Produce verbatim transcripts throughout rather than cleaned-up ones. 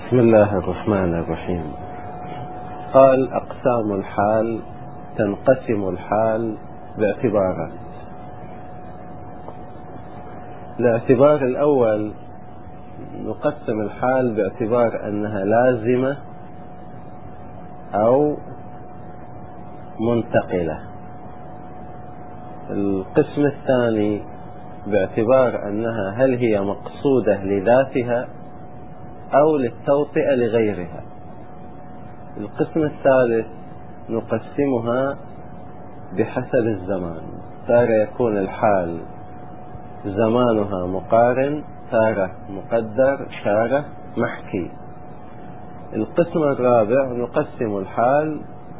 بسم الله الرحمن الرحيم. قال: أقسام الحال: تنقسم الحال باعتبارات. الاعتبار الأول نقسم الحال باعتبار أنها لازمة أو منتقلة. القسم الثاني باعتبار أنها هل هي مقصودة لذاتها أو للتوطئة لغيرها. القسم الثالث نقسمها بحسب الزمان، تارة يكون الحال زمانها مقارن، تارة مقدر، تارة محكي. القسم الرابع نقسم الحال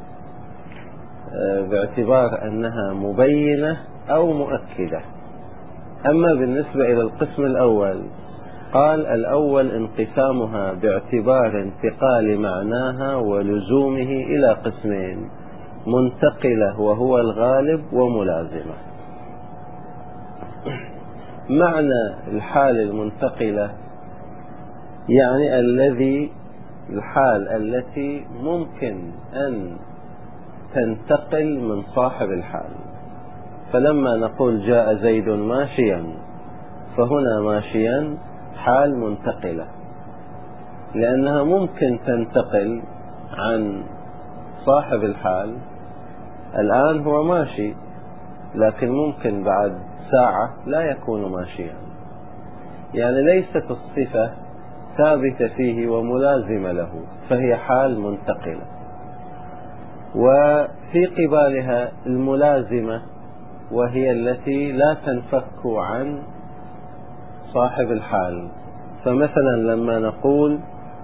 باعتبار أنها مبينة أو مؤكدة. أما بالنسبة إلى القسم الأول قال: الأول انقسامها باعتبار انتقال معناها ولزومه إلى قسمين: منتقلة وهو الغالب، وملازمة. معنى الحال المنتقلة يعني الذي الحال التي ممكن أن تنتقل من صاحب الحال. فلما نقول جاء زيد ماشيا، فهنا ماشيا حال منتقلة، لأنها ممكن تنتقل عن صاحب الحال. الآن هو ماشي، لكن ممكن بعد ساعة لا يكون ماشيا، يعني ليست الصفة ثابتة فيه وملازمة له، فهي حال منتقلة. وفي قبالها الملازمة، وهي التي لا تنفك عن صاحب الحال. فمثلا لما نقول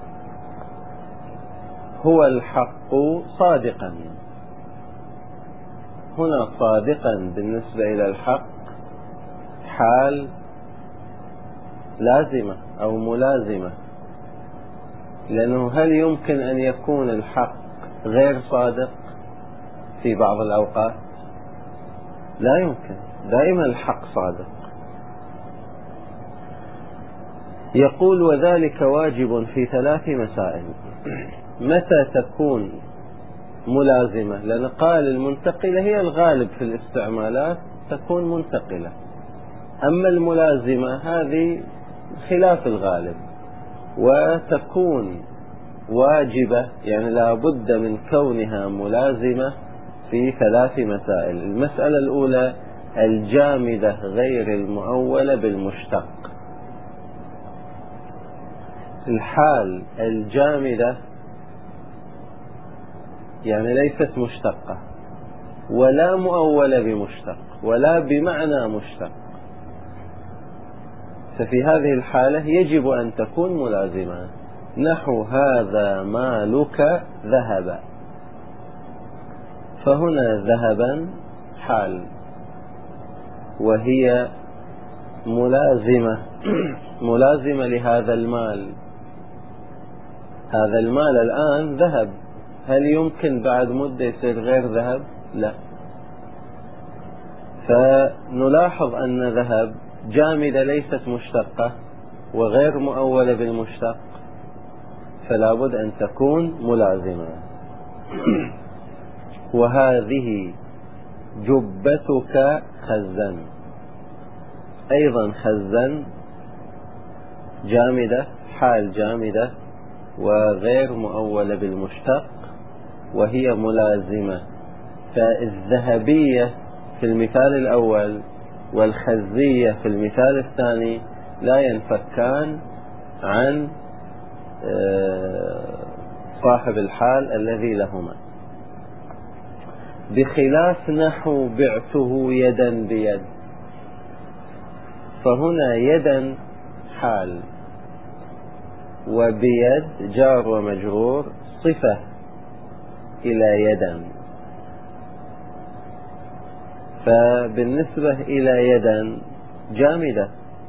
هو الحق صادقا، هنا صادقا بالنسبة إلى الحق حال لازمة أو ملازمة، لأنه هل يمكن أن يكون الحق غير صادق في بعض الأوقات؟ لا يمكن، دائما الحق صادق. يقول: وذلك واجب في ثلاث مسائل. متى تكون ملازمة؟ لأن قال المنتقلة هي الغالب في الاستعمالات، تكون منتقلة. أما الملازمة هذه خلاف الغالب، وتكون واجبة، يعني لا بد من كونها ملازمة في ثلاث مسائل. المسألة الأولى: الجامدة غير المؤولة بالمشتق. الحال الجامدة يعني ليست مشتقة ولا مؤولة بمشتق ولا بمعنى مشتق، ففي هذه الحالة يجب أن تكون ملازمة. نحو هذا مالك ذهب، فهنا ذهبا حال، وهي ملازمة ملازمة لهذا المال. هذا المال الآن ذهب، هل يمكن بعد مدة يصير غير ذهب؟ لا. فنلاحظ أن ذهب جامدة ليست مشتقة وغير مؤولة بالمشتق، فلا بد أن تكون ملازمة. وهذه جبتك خزن، أيضا خزن جامدة، حال جامدة وغير مؤولة بالمشتق، وهي ملازمة. فالذهبية في المثال الأول والخزية في المثال الثاني لا ينفكان عن صاحب الحال الذي لهما، بخلاف نحو بعته يدا بيد. فهنا يدا حال، وبيد جار ومجرور صفة إلى يدا. فبالنسبة إلى يدا جامدة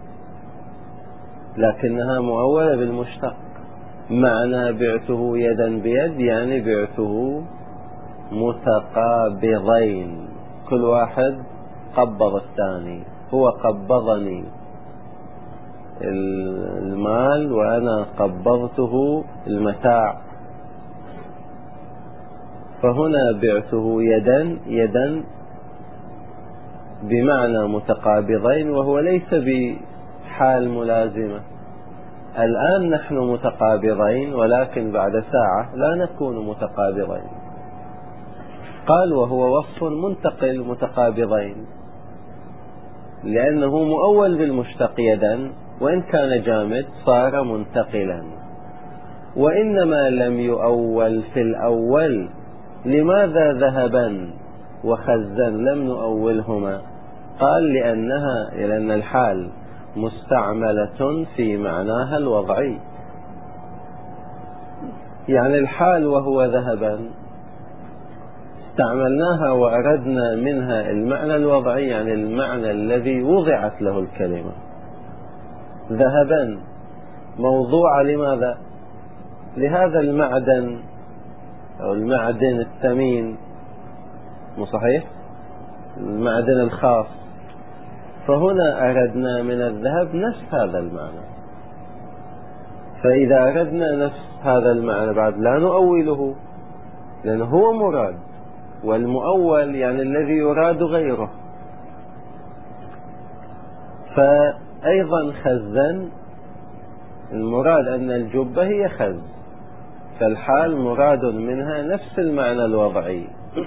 لكنها مؤولة بالمشتق. معنى بعته يدا بيد يعني بعته متقابضين، كل واحد قبض الثاني، هو قبضني المال وأنا قبضته المتاع، فهنا بعته يدا يدا بمعنى متقابضين، وهو ليس بحال ملازمة. الآن نحن متقابضين، ولكن بعد ساعة لا نكون متقابضين. قال وهو وصف منتقل متقابضين، لأنه مؤول بالمشتق يدا، وإن كان جامد صار منتقلا. وإنما لم يؤول في الأول. لماذا ذهبا وخزا لم نؤولهما؟ قال لأنها لأن الحال مستعملة في معناها الوضعي. يعني الحال وهو ذهبا استعملناها وأردنا منها المعنى الوضعي، يعني المعنى الذي وضعت له الكلمة. ذهبا موضوع لماذا؟ لهذا المعدن أو المعدن الثمين، مو صحيح؟ المعدن الخاص. فهنا أردنا من الذهب نفس هذا المعنى، فإذا أردنا نفس هذا المعنى بعد لا نؤوله، لأنه هو مراد، والمؤول يعني الذي يراد غيره. فأيضا خزا المراد أن الجبة هي خز، فالحال مراد منها نفس المعنى الوضعي.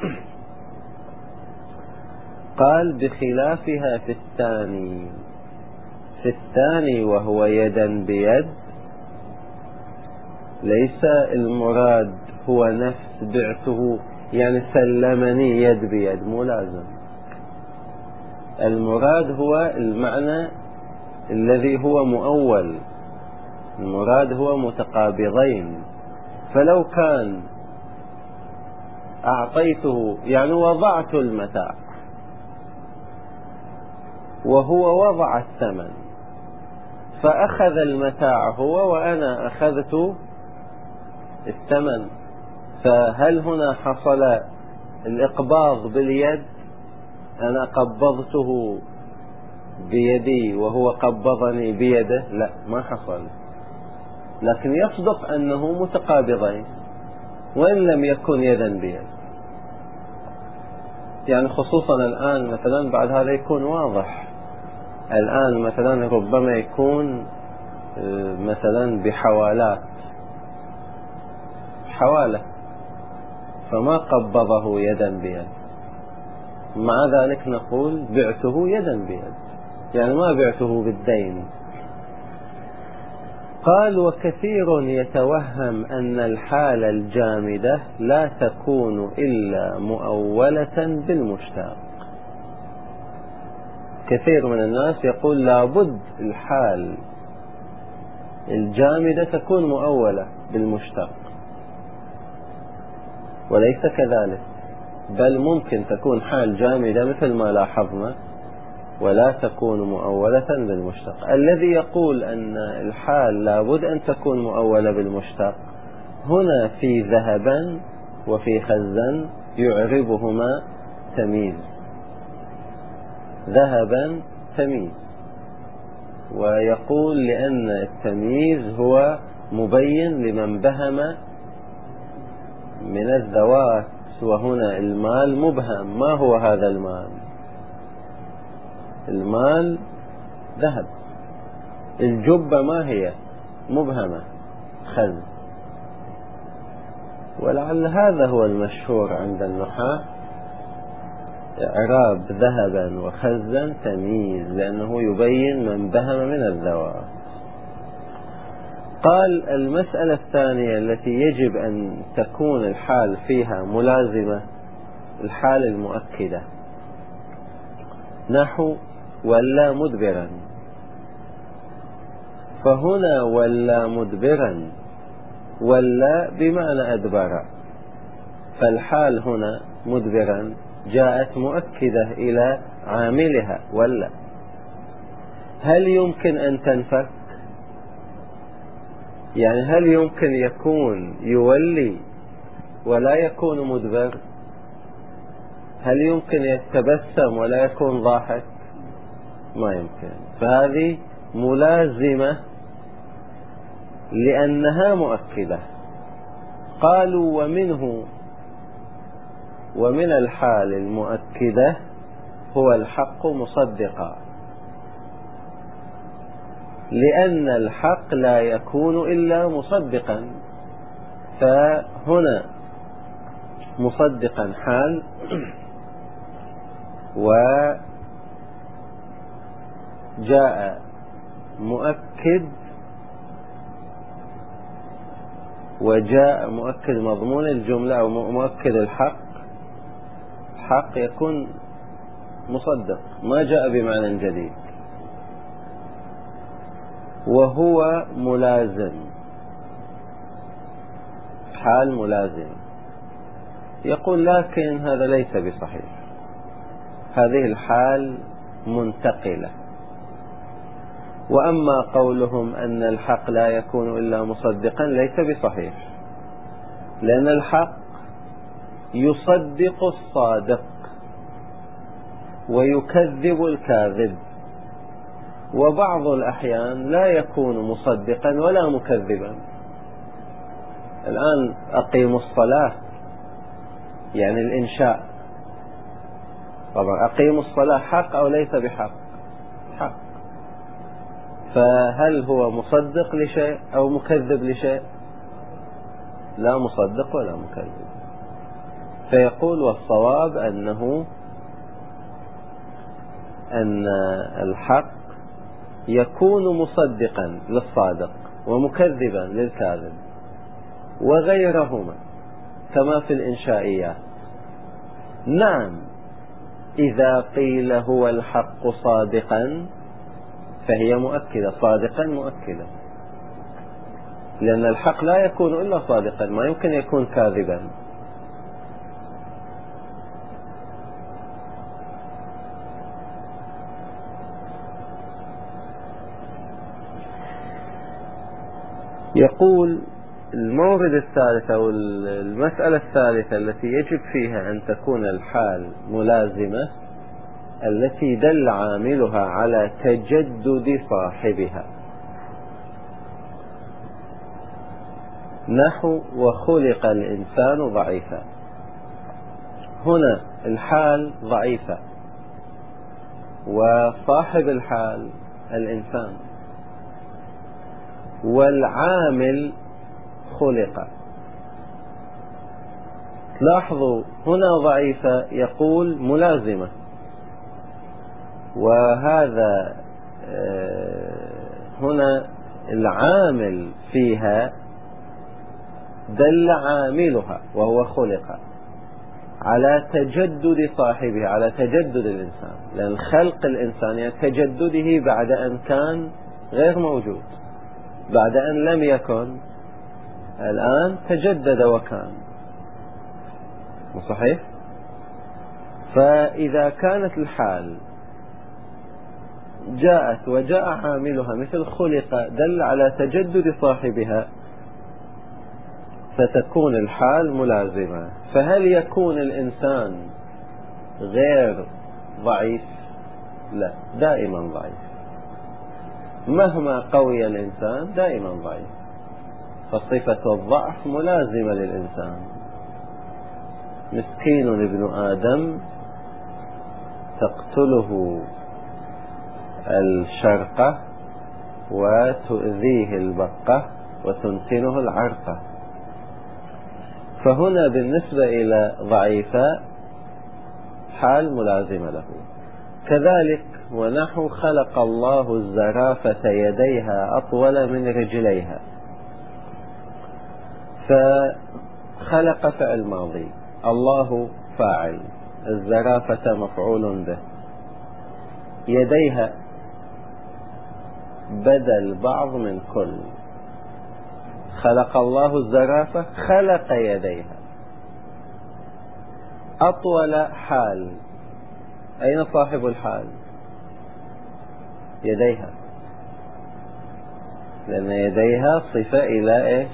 قال بخلافها في الثاني. في الثاني وهو يدا بيد ليس المراد هو نفس بعته، يعني سلمني يد بيد، مو لازم. المراد هو المعنى الذي هو مؤول، المراد هو متقابضين. فلو كان أعطيته يعني وضعت المتاع وهو وضع الثمن، فأخذ المتاع هو وأنا أخذت الثمن، فهل هنا حصل الإقباض باليد؟ أنا قبضته بيدي وهو قبضني بيده؟ لا، ما حصل. لكن يصدق أنه متقابضين وإن لم يكن يدا بيد. يعني خصوصا الآن مثلا بعد هذا يكون واضح. الآن مثلا ربما يكون مثلا بحوالات، حوالة، فما قبضه يدا بيد، مع ذلك نقول بعته يدا بيد، يعني ما بعته بالدين. قال وكثير يتوهم أن الحال الجامدة لا تكون إلا مؤولة بالمشتق. كثير من الناس يقول لابد الحال الجامدة تكون مؤولة بالمشتق، وليس كذلك، بل ممكن تكون حال جامدة مثل ما لاحظنا ولا تكون مؤولة بالمشتق. الذي يقول أن الحال لابد أن تكون مؤولة بالمشتق هنا في ذهبا وفي خزا يعربهما تمييز. ذهبا تمييز، ويقول لأن التمييز هو مبين لمن بهم من الذوات، وهنا المال مبهم. ما هو هذا المال؟ المال ذهب. الجبة ما هي؟ مبهمة، خز. ولعل هذا هو المشهور عند النحاة، إعراب ذهبا وخزا تمييز، لأنه يبين من بهم من الذوات. قال المسألة الثانية التي يجب أن تكون الحال فيها ملازمة، الحال المؤكدة، نحو ولا مدبرا. فهنا ولا مدبرا، ولا بمعنى أدبر، فالحال هنا مدبرا جاءت مؤكدة إلى عاملها ولا. هل يمكن أن تنفك؟ يعني هل يمكن يكون يولي ولا يكون مدبر؟ هل يمكن يتبسم ولا يكون ضاحك؟ ما يمكن. فهذه ملازمة لأنها مؤكدة. قالوا ومنه ومن الحال المؤكدة هو الحق مصدقا، لأن الحق لا يكون إلا مصدقا، فهنا مصدقا حال، وجاء مؤكد، وجاء مؤكد مضمون الجملة أو مؤكد الحق، حق يكون مصدق، ما جاء بمعنى جديد، وهو ملازم، حال ملازم. يقول لكن هذا ليس بصحيح، هذه الحال منتقلة. وأما قولهم أن الحق لا يكون إلا مصدقا ليس بصحيح، لأن الحق يصدق الصادق ويكذب الكاذب، وبعض الأحيان لا يكون مصدقا ولا مكذبا. الآن أقيموا الصلاة يعني الإنشاء، طبعا أقيموا الصلاة حق أو ليس بحق؟ حق. فهل هو مصدق لشيء أو مكذب لشيء؟ لا مصدق ولا مكذب. فيقول والصواب أنه أن الحق يكون مصدقا للصادق ومكذبا للكاذب وغيرهما كما في الإنشائيات. نعم، إذا قيل هو الحق صادقا فهي مؤكدة، صادقا مؤكدة، لأن الحق لا يكون إلا صادقا، ما يمكن يكون كاذبا. يقول المورد الثالث أو المسألة الثالثة التي يجب فيها أن تكون الحال ملازمة، التي دل عاملها على تجدد صاحبها، نحو وخلق الإنسان ضعيفا. هنا الحال ضعيفة وصاحب الحال الإنسان، والعامل خلق. لاحظوا هنا ضعيفة يقول ملازمة، وهذا هنا العامل فيها دل عاملها وهو خلق على تجدد صاحبه، على تجدد الإنسان، لأن خلق الإنسان يعني تجدده بعد أن كان غير موجود، بعد أن لم يكن، الآن تجدد وكان. صحيح؟ فإذا كانت الحال جاءت وجاء عاملها مثل خلق دل على تجدد صاحبها، فتكون الحال ملازمة. فهل يكون الإنسان غير ضعيف؟ لا، دائما ضعيف، مهما قوي الإنسان دائما ضعيف، فصفة الضعف ملازمة للإنسان. مسكين ابن آدم تقتله الشرقة وتؤذيه البقة وتنتنه العرقة. فهنا بالنسبة إلى ضعيفة حال ملازمة له. كذلك ونحو خلق الله الزرافة يديها أطول من رجليها، فخلق فعل ماضي، الله فاعل، الزرافة مفعول به، يديها بدل بعض من كل. خلق الله الزرافة، خلق يديها. أطول حال، أين صاحب الحال؟ يديها، لأن يديها صفة إلى إيش؟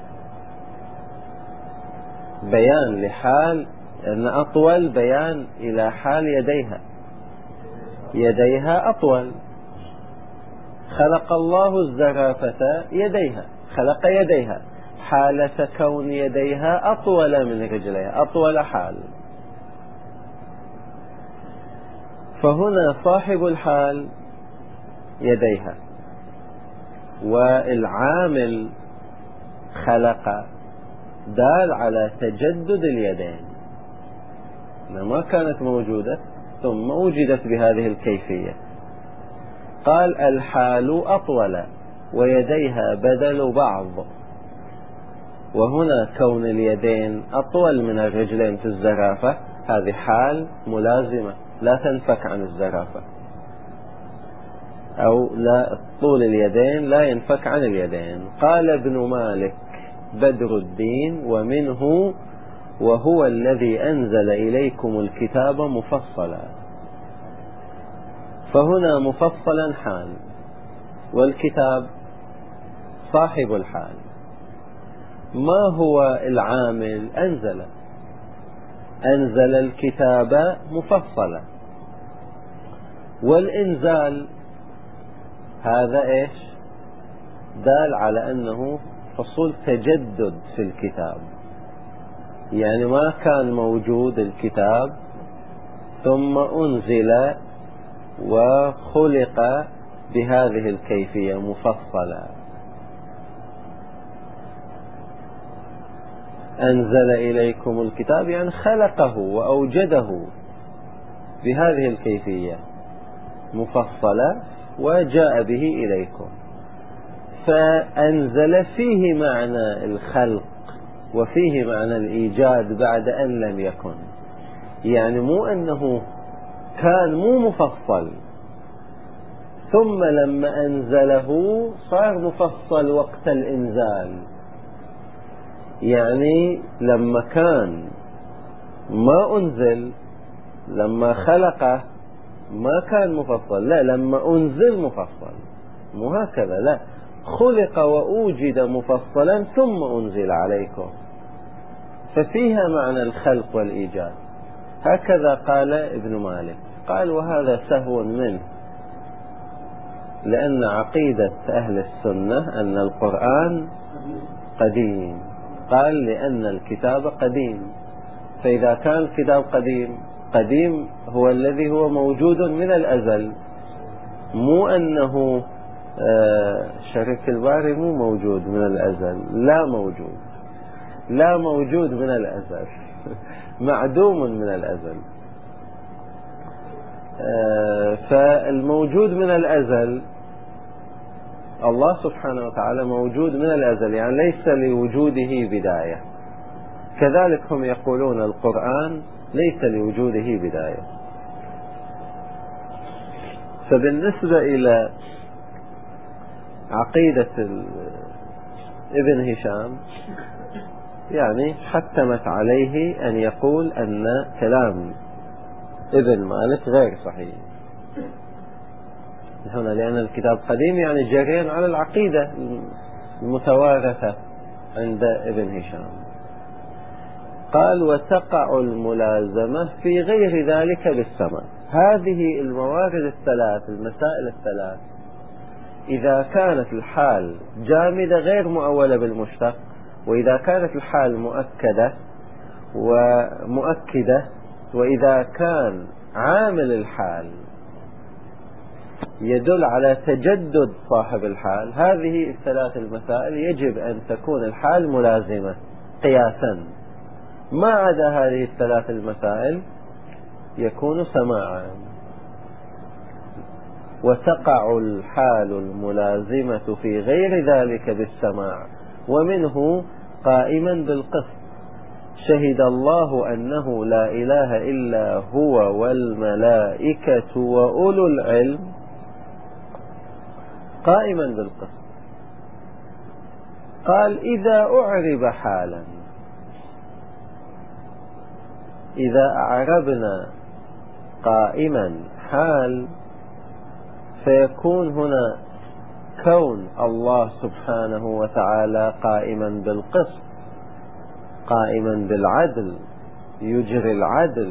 بيان لحال، أن أطول بيان إلى حال يديها، يديها أطول. خلق الله الزرافة يديها، خلق يديها حالة كون يديها أطول من رجليها، أطول حال. فهنا صاحب الحال يديها، والعامل خلق دال على تجدد اليدين، ما كانت موجودة ثم وجدت بهذه الكيفية. قال الحال أطول ويديها بدل بعض، وهنا كون اليدين أطول من الرجلين في الزرافة هذه حال ملازمة لا تنفك عن الزرافة، أو لا طول اليدين لا ينفك عن اليدين. قال ابن مالك بدر الدين ومنه وهو الذي أنزل إليكم الكتاب مفصلا. فهنا مفصلا حال، والكتاب صاحب الحال. ما هو العامل؟ أنزل أنزل الكتاب مفصلا، والإنزال هذا إيش؟ دال على أنه حصول تجدد في الكتاب، يعني ما كان موجود الكتاب ثم أنزل وخلق بهذه الكيفية مفصلا. أنزل إليكم الكتاب يعني خلقه وأوجده بهذه الكيفية مفصلة وجاء به إليكم. فأنزل فيه معنى الخلق وفيه معنى الإيجاد بعد أن لم يكن، يعني مو أنه كان مو مفصل ثم لما أنزله صار مفصل وقت الإنزال، يعني لما كان ما أنزل لما خلقه ما كان مفصل، لا لما أنزل مفصل، مو هكذا، لا خلق وأوجد مفصلا ثم أنزل عليكم، ففيها معنى الخلق والإيجاد. هكذا قال ابن مالك. قال وهذا سهو منه، لأن عقيدة أهل السنة أن القرآن قديم. قال لأن الكتاب قديم، فإذا كان الكتاب قديم، قديم هو الذي هو موجود من الأزل، مو أنه شريك الباري مو موجود من الأزل، لا موجود، لا موجود من الأزل معدوم من الأزل. فالموجود من الأزل الله سبحانه وتعالى موجود من الأزل، يعني ليس لوجوده بداية. كذلك هم يقولون القرآن ليس لوجوده بداية. فبالنسبة إلى عقيدة ابن هشام يعني حتمت عليه أن يقول أن كلام ابن مالك غير صحيح هنا، لأن الكتاب قديم يعني جريان على العقيدة المتوارثة عند ابن هشام. قال وتقع الملازمة في غير ذلك بالسماء. هذه الموارد الثلاث، المسائل الثلاث، إذا كانت الحال جامدة غير مؤولة بالمشتق، وإذا كانت الحال مؤكدة ومؤكدة، وإذا كان عامل الحال يدل على تجدد صاحب الحال، هذه الثلاث المسائل يجب أن تكون الحال ملازمة قياسا. ما عدا هذه الثلاث المسائل يكون سماعا. وتقع الحال الملازمة في غير ذلك بالسماع، ومنه قائما بالقسط شهد الله أنه لا إله إلا هو والملائكة وأولو العلم، قائما بالقسط. قال إذا أعرب حالا، إذا أعربنا قائما حال فيكون هنا كون الله سبحانه وتعالى قائما بالقسط، قائما بالعدل، يجري العدل.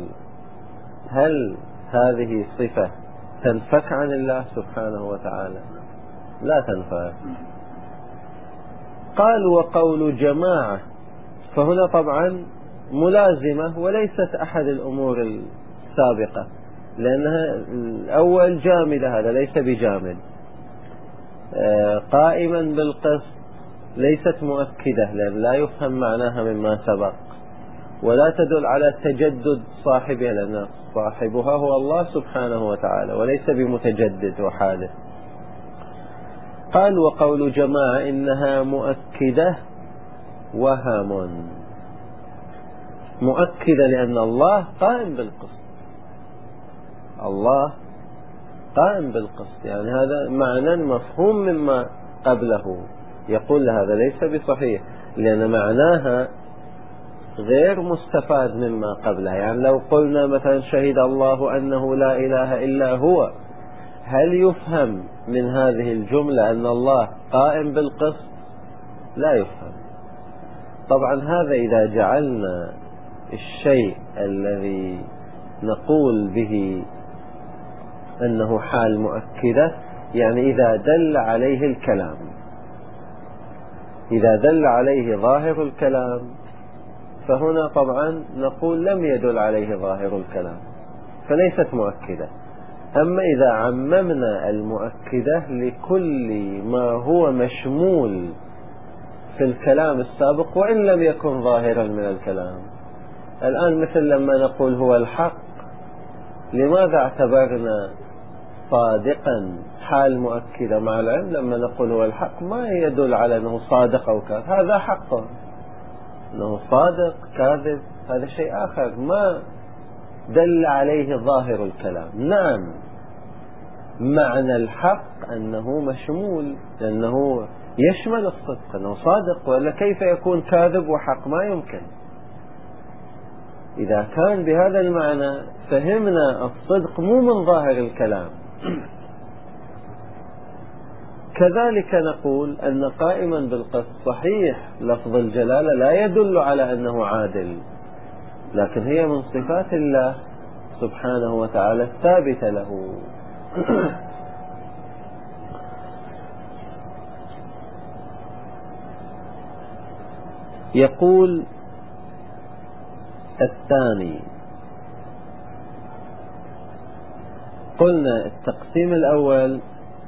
هل هذه صفة تنفك عن الله سبحانه وتعالى؟ لا تنفع. قال وقول جماعة، فهنا طبعا ملازمة وليست أحد الأمور السابقة، لأنها الأول جامدة، هذا ليس بجامد. قائما بالقسط ليست مؤكدة، لأن لا يفهم معناها مما سبق، ولا تدل على تجدد صاحبها، لأن صاحبها هو الله سبحانه وتعالى وليس بمتجدد وحادث. قال وقول جماعة إنها مؤكدة وهم. مؤكدة لأن الله قائم بالقسط، الله قائم بالقسط، يعني هذا معنى مفهوم مما قبله. يقول هذا ليس بصحيح، لأن معناها غير مستفاد مما قبلها. يعني لو قلنا مثلا شهد الله أنه لا إله إلا هو، هل يفهم من هذه الجملة أن الله قائم بالقسط؟ لا يفهم. طبعا هذا إذا جعلنا الشيء الذي نقول به أنه حال مؤكدة، يعني إذا دل عليه الكلام، إذا دل عليه ظاهر الكلام، فهنا طبعا نقول لم يدل عليه ظاهر الكلام فليست مؤكدة. أما إذا عممنا المؤكدة لكل ما هو مشمول في الكلام السابق وإن لم يكن ظاهرا من الكلام، الآن مثل لما نقول هو الحق، لماذا اعتبرنا صادقا حال مؤكدة؟ مع العلم لما نقول هو الحق ما يدل على أنه صادق أو كاذب، هذا حق، أنه صادق كاذب هذا شيء آخر ما دل عليه ظاهر الكلام. نعم، معنى الحق أنه مشمول، لأنه يشمل الصدق، أنه صادق، ولا كيف يكون كاذب وحق؟ ما يمكن. إذا كان بهذا المعنى فهمنا الصدق مو من ظاهر الكلام. كذلك نقول أن قائما بالقسط صحيح لفظ الجلالة لا يدل على أنه عادل، لكن هي من صفات الله سبحانه وتعالى الثابتة له. يقول الثاني، قلنا التقسيم الأول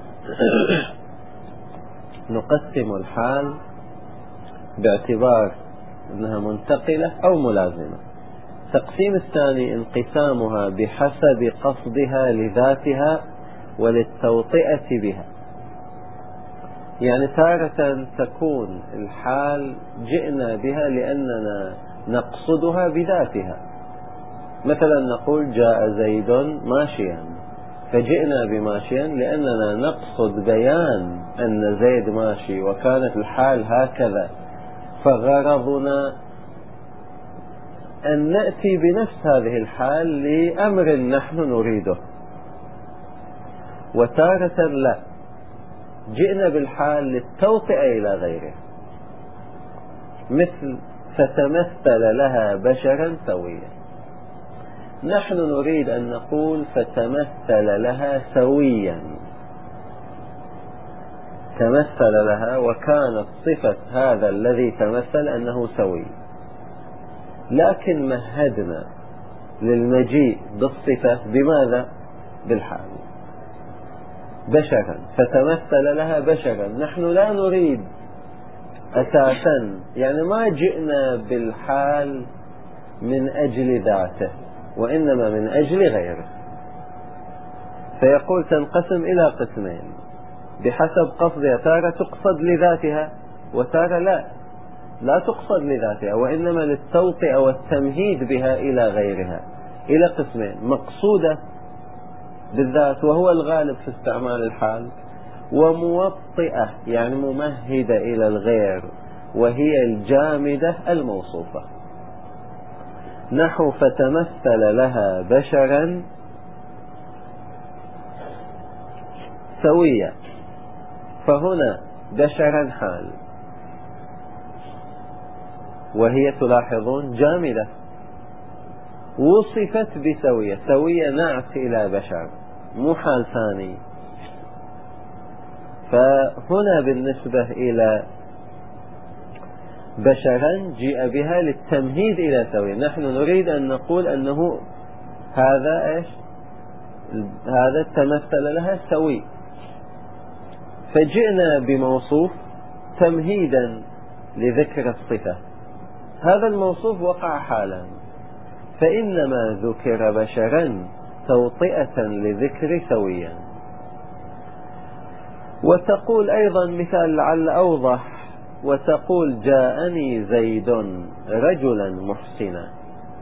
نقسم الحال باعتبار أنها منتقلة أو ملازمة. التقسيم الثاني انقسامها بحسب قصدها لذاتها وللتوطئة بها. يعني تارة تكون الحال جئنا بها لأننا نقصدها بذاتها، مثلا نقول جاء زيد ماشيا، فجئنا بماشيا لأننا نقصد بيان أن زيد ماشي وكانت الحال هكذا، فغرضنا أن نأتي بنفس هذه الحال لأمر نحن نريده. وتارة لا، جئنا بالحال للتوطئة إلى غيره، مثل فتمثل لها بشرا سويا، نحن نريد أن نقول فتمثل لها سويا، تمثل لها وكانت صفة هذا الذي تمثل أنه سوي، لكن مهدنا للمجيء بالصفة بماذا؟ بالحال، بشرا، فتمثل لها بشرا. نحن لا نريد أساسا، يعني ما جئنا بالحال من أجل ذاته وإنما من أجل غيره. فيقول تنقسم إلى قسمين بحسب قصدها، تارة تقصد لذاتها وتارة لا لا تقصد لذاتها وإنما للتوطئة والتمهيد بها إلى غيرها. إلى قسمين، مقصودة بالذات وهو الغالب في استعمال الحال، وموطئة يعني ممهدة إلى الغير وهي الجامدة الموصوفة، نحو فتمثل لها بشرا سويا، فهنا بشرا حال وهي تلاحظون جامدة، وصفت بسوية، سوية نعت إلى بشر مو حال ثاني. فهنا بالنسبة إلى بشرا جيء بها للتمهيد إلى سوي. نحن نريد أن نقول أنه هذا إيش؟ هذا تمثل لها سوي، فجئنا بموصوف تمهيدا لذكر الصفة. هذا الموصوف وقع حالا، فإنما ذكر بشرا توطئة لذكر سويا. وتقول أيضا مثال لعل أوضح، وتقول جاءني زيد رجلا محسنا،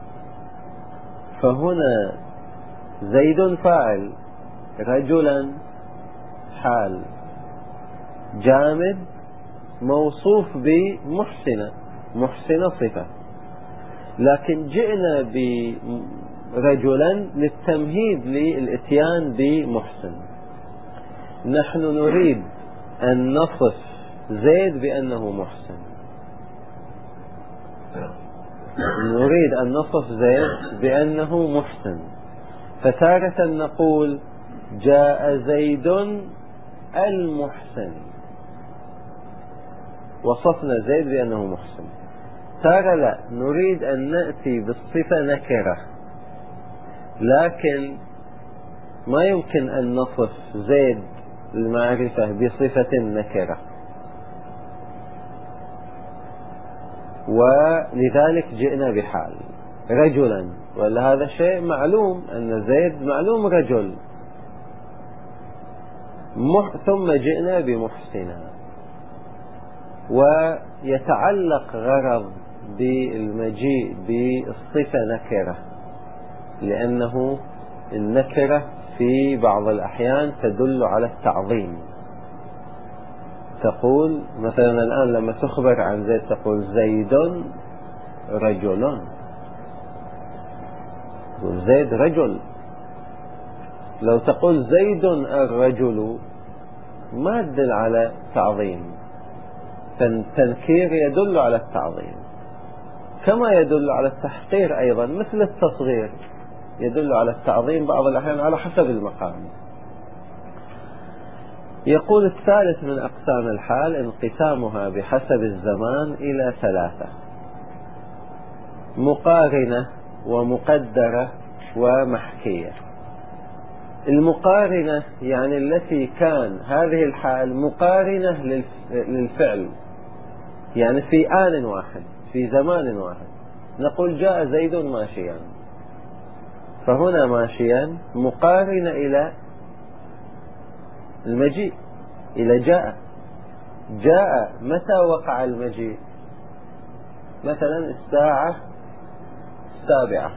فهنا زيد فاعل، رجلا حال، جامد موصوف بمحسنة، محسنة صفة، لكن جئنا برجلا للتمهيد للاتيان بمحسن. نحن نريد أن نصف زيد بأنه محسن، نريد أن نصف زيد بأنه محسن، فتارة نقول جاء زيد المحسن، وصفنا زيد بأنه محسن. تارة لا، نريد أن نأتي بالصفة نكرة، لكن ما يمكن أن نصف زيد المعرفة بصفة نكرة، ولذلك جئنا بحال رجلا، ولهذا شيء معلوم أن زيد معلوم رجل، ثم جئنا بمحسنا. ويتعلق غرض بالمجيء بالصفة نكرة، لأنه النكرة في بعض الأحيان تدل على التعظيم. تقول مثلا الآن لما تخبر عن زيد تقول زيد رجل، زيد رجل. لو تقول زيد الرجل ما يدل على تعظيم، تنكير يدل على التعظيم، كما يدل على التحقير أيضا، مثل التصغير يدل على التعظيم بعض الأحيان على حسب المقام. يقول الثالث من أقسام الحال انقسامها بحسب الزمان إلى ثلاثة: مقارنة ومقدرة ومحكية. المقارنة يعني التي كان هذه الحال مقارنة للفعل، يعني في آن واحد في زمان واحد. نقول جاء زيد ماشيا، فهنا ماشيا مقارنة إلى المجيء، إلى جاء. جاء متى وقع المجيء؟ مثلا الساعة السابعة.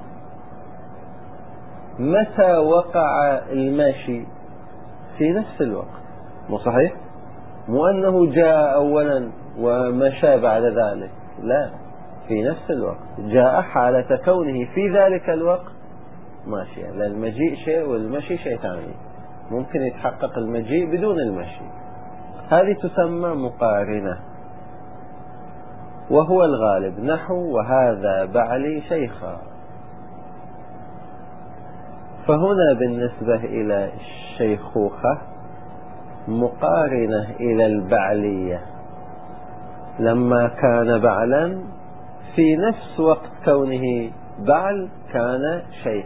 متى وقع المشي؟ في نفس الوقت، مو صحيح؟ مو أنه جاء أولا ومشى بعد ذلك، لا، في نفس الوقت. جاء حالة كونه في ذلك الوقت ماشيا، لأن المجيء شيء والمشي شيء ثاني، ممكن يتحقق المجيء بدون المشي. هذه تسمى مقارنة، وهو الغالب، نحو وهذا بعلي شيخا. فهنا بالنسبة إلى الشيخوخة مقارنة إلى البعلية، لما كان بعلا في نفس وقت كونه بعل كان شيخ.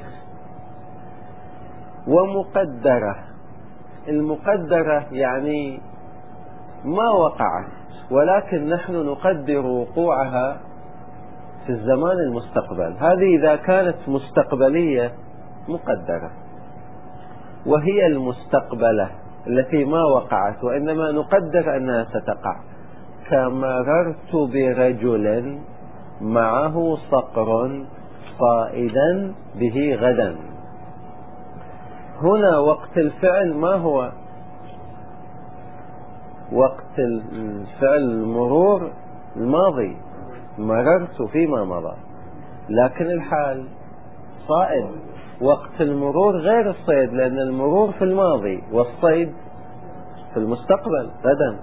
ومقدرة، المقدرة يعني ما وقعت، ولكن نحن نقدر وقوعها في الزمان المستقبل. هذه إذا كانت مستقبلية مقدرة، وهي المستقبلة التي ما وقعت وإنما نقدر أنها ستقع، كمررت برجل معه صقر صائدا به غدا. هنا وقت الفعل ما هو؟ وقت الفعل المرور الماضي، مررت فيما مضى، لكن الحال صائد. وقت المرور غير الصيد، لأن المرور في الماضي والصيد في المستقبل غدا.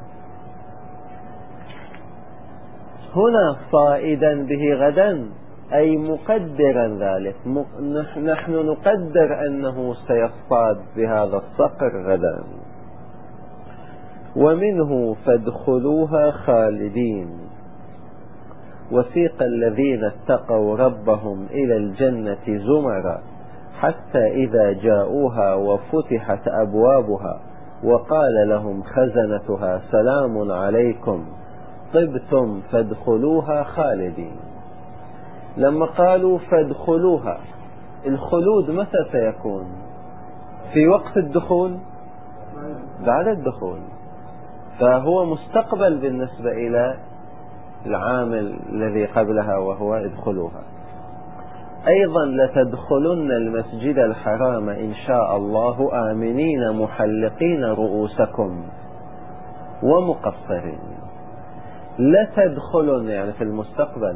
هنا صائدا به غدا أي مقدرا ذلك، نحن نقدر أنه سيصطاد بهذا الصقر غدا. ومنه فادخلوها خالدين. وسيق الذين اتقوا ربهم إلى الجنة زمرا حتى إذا جاءوها وفتحت أبوابها وقال لهم خزنتها سلام عليكم طبتم فادخلوها خالدين. لما قالوا فادخلوها، الخلود متى سيكون؟ في وقت الدخول؟ بعد الدخول، فهو مستقبل بالنسبة إلى العامل الذي قبلها وهو ادخلوها. أيضا لتدخلن المسجد الحرام إن شاء الله آمنين محلقين رؤوسكم ومقصرين. لتدخلن يعني في المستقبل،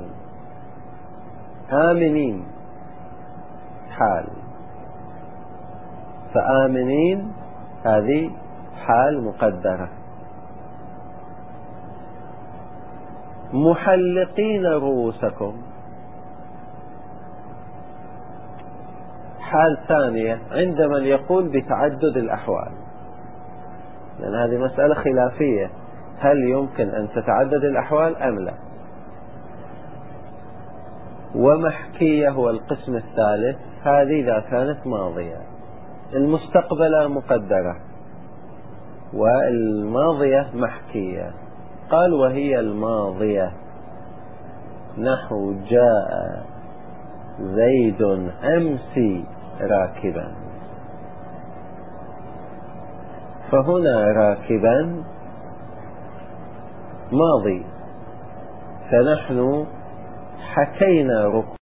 آمنين حال، فآمنين هذه حال مقدرة. محلقين رؤوسكم حال ثانية عند من يقول بتعدد الأحوال، لأن هذه مسألة خلافية، هل يمكن أن تتعدد الأحوال أم لا؟ ومحكية هو القسم الثالث، هذه إذا كانت ماضية. المستقبلة مقدرة والماضية محكية. قال وهي الماضية نحو جاء زيد أمس راكبا، فهنا راكبا ماضي، فنحن حكينا ركوب